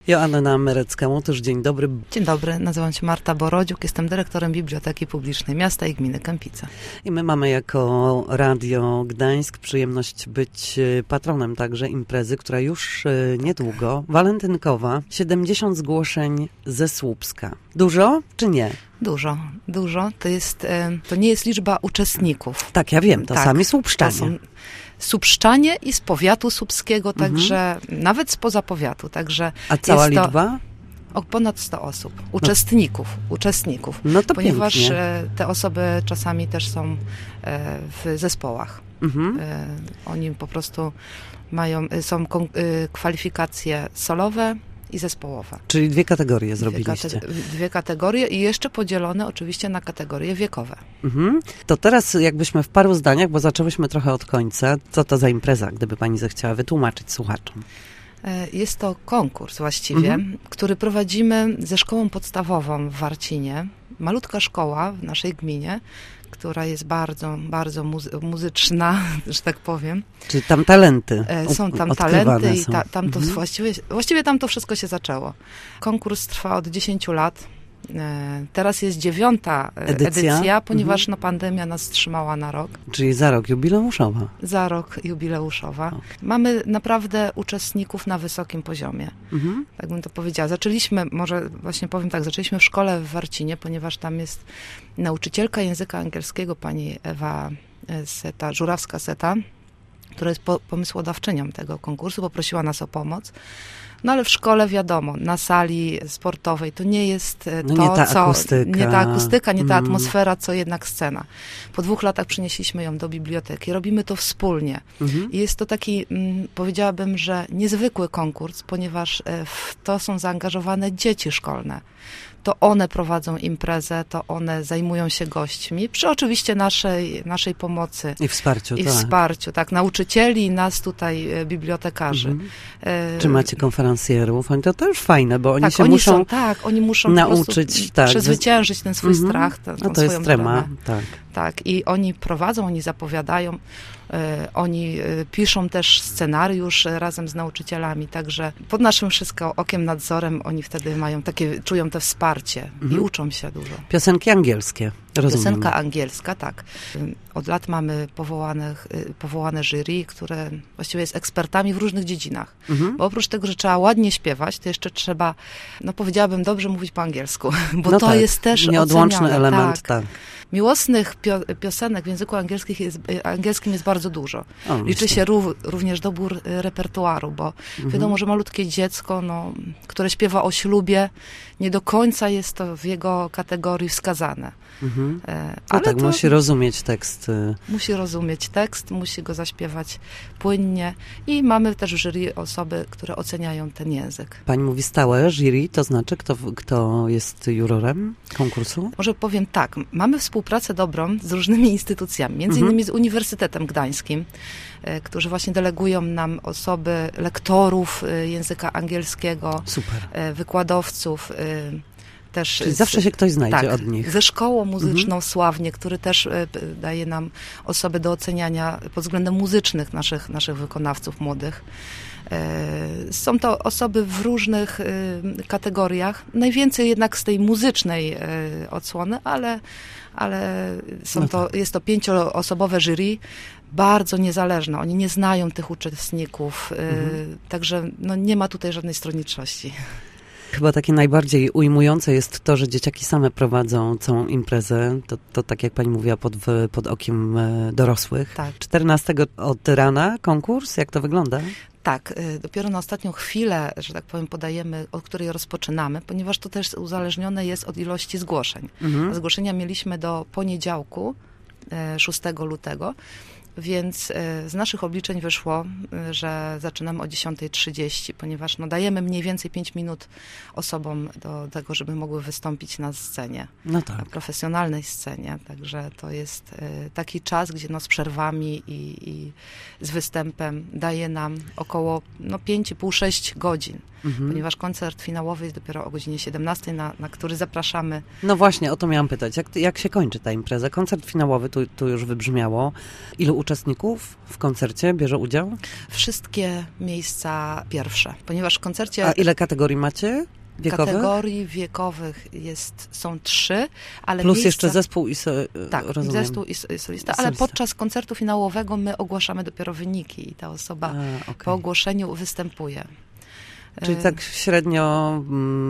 Joanna Merecka-Łotysz, dzień dobry. Dzień dobry, nazywam się Marta Borodziuk, jestem dyrektorem Biblioteki Publicznej Miasta i Gminy Kępice. I my mamy jako Radio Gdańsk przyjemność być patronem także imprezy, która już niedługo, walentynkowa, 70 zgłoszeń ze Słupska. Dużo czy nie? Dużo. To nie jest liczba uczestników. Tak, ja wiem, to tak, sami słupszczanie. To są słupszczanie i z powiatu słupskiego, także nawet spoza powiatu. Także a cała jest liczba? O ponad 100 osób, uczestników. No to ponieważ pięknie. Te osoby czasami też są w zespołach. Oni po prostu są kwalifikacje solowe i zespołowe. Czyli dwie kategorie zrobiliście. Dwie kategorie i jeszcze podzielone oczywiście na kategorie wiekowe. To teraz jakbyśmy w paru zdaniach, bo zaczęłyśmy trochę od końca, co to za impreza, gdyby pani zechciała wytłumaczyć słuchaczom? Jest to konkurs właściwie, który prowadzimy ze szkołą podstawową w Warcinie. Malutka szkoła w naszej gminie, która jest bardzo, bardzo muzyczna, że tak powiem. Czyli tam talenty są tam talenty i tam to właściwie tam to wszystko się zaczęło. Konkurs trwa od 10 lat. Teraz jest 9. edycja, ponieważ pandemia nas wstrzymała na rok. Czyli za rok jubileuszowa. Za rok jubileuszowa. Mamy naprawdę uczestników na wysokim poziomie. Tak bym to powiedziała. Zaczęliśmy w szkole w Warcinie, ponieważ tam jest nauczycielka języka angielskiego, pani Ewa Żurawska-Seta, która jest pomysłodawczynią tego konkursu, poprosiła nas o pomoc. No ale w szkole wiadomo, na sali sportowej to nie jest nie ta akustyka, nie ta atmosfera, co jednak scena. Po 2 latach przynieśliśmy ją do biblioteki. Robimy to wspólnie. I jest to taki, powiedziałabym, że niezwykły konkurs, ponieważ w to są zaangażowane dzieci szkolne. To one prowadzą imprezę, to one zajmują się gośćmi, przy oczywiście naszej pomocy. I wsparciu, wsparciu, tak. Nauczycieli i nas tutaj, bibliotekarzy. Czy macie konferencjerów? To już fajne, bo oni się oni muszą nauczyć, przezwyciężyć ten swój strach, tą to swoją jest trema, dramę. Tak, i oni prowadzą, oni zapowiadają, oni piszą też scenariusz razem z nauczycielami, także pod naszym wszystko okiem, nadzorem oni wtedy czują to wsparcie i uczą się dużo. Piosenki angielskie, rozumiem. Piosenka angielska, tak. Od lat mamy powołane jury, które właściwie jest ekspertami w różnych dziedzinach. Bo oprócz tego, że trzeba ładnie śpiewać, to jeszcze trzeba, powiedziałabym, dobrze mówić po angielsku, bo to jest też nieodłączny oceniane. element, tak. Miłosnych piosenek w języku angielskim jest bardzo dużo. Liczy się również dobór repertuaru, bo wiadomo, że malutkie dziecko, które śpiewa o ślubie, nie do końca jest to w jego kategorii wskazane. Ale musi rozumieć tekst. Musi rozumieć tekst, musi go zaśpiewać płynnie i mamy też w jury osoby, które oceniają ten język. Pani mówi stałe jury, to znaczy kto jest jurorem konkursu? Może powiem tak, mamy współpracę dobrą z różnymi instytucjami, między innymi z Uniwersytetem Gdańskim, którzy właśnie delegują nam osoby, lektorów języka angielskiego, super, wykładowców, też czyli zawsze się ktoś znajdzie od nich. Ze szkołą muzyczną Sławnie, który też daje nam osoby do oceniania pod względem muzycznych naszych wykonawców młodych. Są to osoby w różnych kategoriach, najwięcej jednak z tej muzycznej odsłony, ale jest to 5-osobowe jury, bardzo niezależne. Oni nie znają tych uczestników, także nie ma tutaj żadnej stronniczości. Chyba takie najbardziej ujmujące jest to, że dzieciaki same prowadzą całą imprezę. To tak jak pani mówiła, pod okiem dorosłych. Tak. 14 od rana konkurs? Jak to wygląda? Tak, dopiero na ostatnią chwilę, że tak powiem, podajemy, od której rozpoczynamy, ponieważ to też uzależnione jest od ilości zgłoszeń. A zgłoszenia mieliśmy do poniedziałku, 6 lutego. Więc z naszych obliczeń wyszło, że zaczynamy o 10:30, ponieważ dajemy mniej więcej 5 minut osobom do tego, żeby mogły wystąpić na scenie, na profesjonalnej scenie. Także to jest taki czas, gdzie z przerwami i z występem daje nam około 5,5-6 godzin. Ponieważ koncert finałowy jest dopiero o godzinie 17, na który zapraszamy. No właśnie, o to miałam pytać. Jak się kończy ta impreza? Koncert finałowy, tu już wybrzmiało. Ilu uczestników w koncercie bierze udział? Wszystkie miejsca pierwsze, ponieważ w koncercie... A ile kategorii macie? Wiekowych? Kategorii wiekowych są 3, ale plus jeszcze zespół i tak, rozumiem. zespół i solista, ale podczas koncertu finałowego my ogłaszamy dopiero wyniki i ta osoba po ogłoszeniu występuje. Czyli tak średnio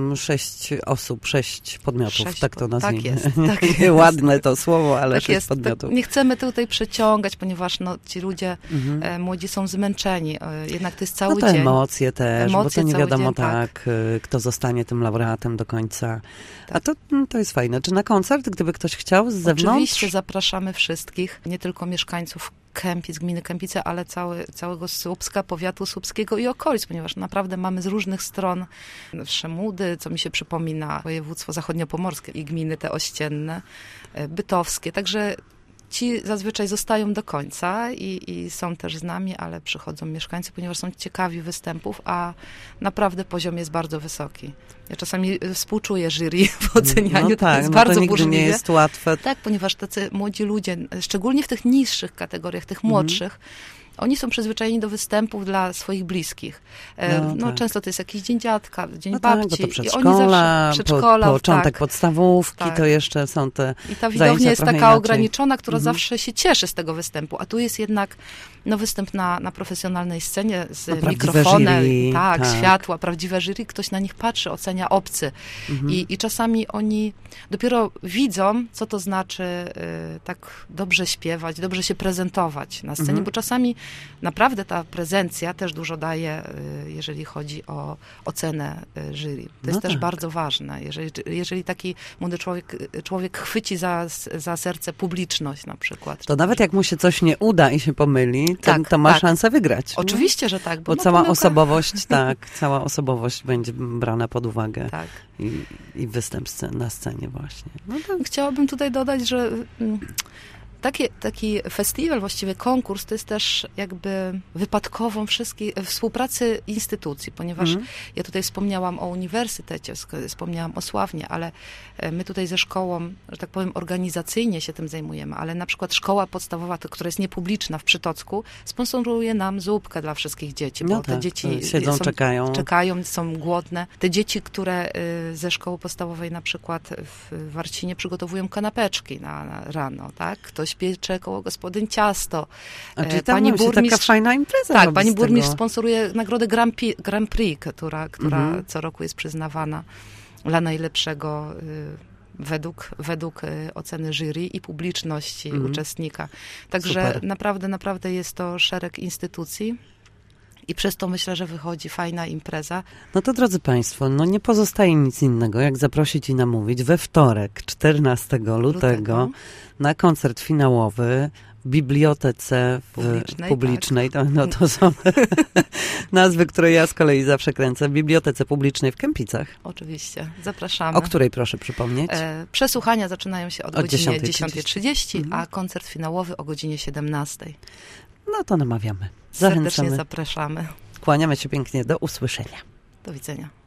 6 osób, 6 podmiotów, tak to nazwijmy. Tak jest. Ładne to słowo, ale tak 6 podmiotów. Tak, nie chcemy tutaj przeciągać, ponieważ ci ludzie młodzi są zmęczeni. Jednak to jest cały dzień. Emocje też, bo to nie wiadomo dzień, tak, kto zostanie tym laureatem do końca. Tak. A to jest fajne. Czy na koncert, gdyby ktoś chciał z zewnątrz? Oczywiście zapraszamy wszystkich, nie tylko mieszkańców Kępic, gminy Kępice, ale całego Słupska, powiatu słupskiego i okolic, ponieważ naprawdę mamy z różnych stron Szemudy, co mi się przypomina, województwo zachodniopomorskie i gminy te ościenne, bytowskie, także ci zazwyczaj zostają do końca i są też z nami, ale przychodzą mieszkańcy, ponieważ są ciekawi występów, a naprawdę poziom jest bardzo wysoki. Ja czasami współczuję jury w ocenianiu, no tak, to jest bardzo to nigdy burzliwe. Nie jest łatwe. Tak, ponieważ tacy młodzi ludzie, szczególnie w tych niższych kategoriach, tych młodszych, oni są przyzwyczajeni do występów dla swoich bliskich. Tak. Często to jest jakiś dzień dziadka, dzień babci. Tak, bo to przedszkola, początek podstawówki, to jeszcze są te I ta widownia jest taka ograniczona, która zawsze się cieszy z tego występu. A tu jest jednak występ na profesjonalnej scenie z mikrofonem, jury, tak, światła, prawdziwe jury. Ktoś na nich patrzy, ocenia obcy. I czasami oni dopiero widzą, co to znaczy tak dobrze śpiewać, dobrze się prezentować na scenie, bo czasami naprawdę ta prezencja też dużo daje, jeżeli chodzi o ocenę jury. To jest też bardzo ważne. Jeżeli taki młody człowiek chwyci za serce publiczność na przykład. To nawet jak mu się coś nie uda i się pomyli, to ma szansę wygrać. Oczywiście, że tak. Bo cała osobowość będzie brana pod uwagę. Tak. I występ na scenie właśnie. Chciałabym tutaj dodać, że taki festiwal, właściwie konkurs, to jest też jakby wypadkową współpracy instytucji, ponieważ ja tutaj wspomniałam o uniwersytecie, wspomniałam o Sławnie, ale my tutaj ze szkołą, że tak powiem, organizacyjnie się tym zajmujemy, ale na przykład szkoła podstawowa, która jest niepubliczna w Przytocku, sponsoruje nam zupkę dla wszystkich dzieci, bo te dzieci siedzą, czekają, są głodne. Te dzieci, które ze szkoły podstawowej na przykład w Warcinie przygotowują kanapeczki na rano, tak? Ktoś piecze koło gospodyń ciasto. Czyli pani burmistrz, taka fajna impreza. Tak, pani burmistrz sponsoruje nagrodę Grand Prix, która co roku jest przyznawana dla najlepszego według oceny jury i publiczności uczestnika. Także naprawdę jest to szereg instytucji. I przez to myślę, że wychodzi fajna impreza. No to drodzy Państwo, nie pozostaje nic innego, jak zaprosić i namówić we wtorek, 14 lutego na koncert finałowy w bibliotece publicznej. Tak. To są nazwy, które ja z kolei zawsze kręcę. W Bibliotece Publicznej w Kępicach. Oczywiście, zapraszamy. O której proszę przypomnieć? Przesłuchania zaczynają się od godzinie 10:30, a koncert finałowy o godzinie 17:00. No to namawiamy. Serdecznie zapraszamy. Kłaniamy się pięknie. Do usłyszenia. Do widzenia.